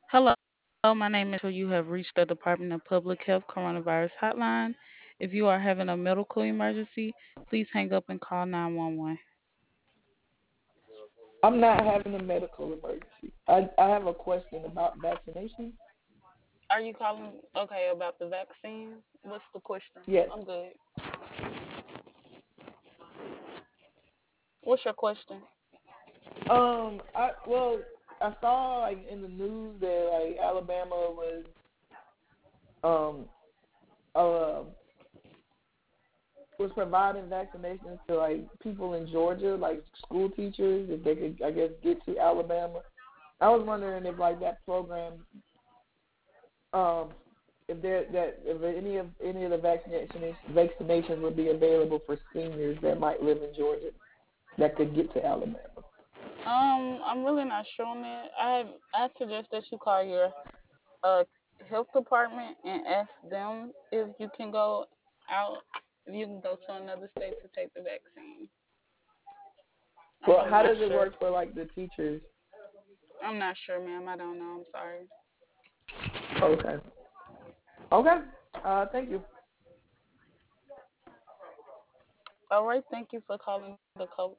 Hello, my name is. You have reached the Department of Public Health Coronavirus Hotline. If you are having a medical emergency, please hang up and call 911. I'm not having a medical emergency. I have a question about vaccination. Are you calling, okay, about the vaccine? What's the question? Yes. I'm good. What's your question? I saw like in the news that like Alabama um uh was providing vaccinations to like people in Georgia, like school teachers, if they could, I guess, get to Alabama. I was wondering if like that program, um, if any of the vaccinations would be available for seniors that might live in Georgia that could get to Alabama. I'm really not sure on that. I suggest that you call your uh health department and ask them if you can go out, if you can go to another state to take the vaccine. I'm Well, really how not does it sure. work for like the teachers? I'm not sure, ma'am. I don't know. I'm sorry. Okay. Okay. Thank you. All right. Thank you for calling the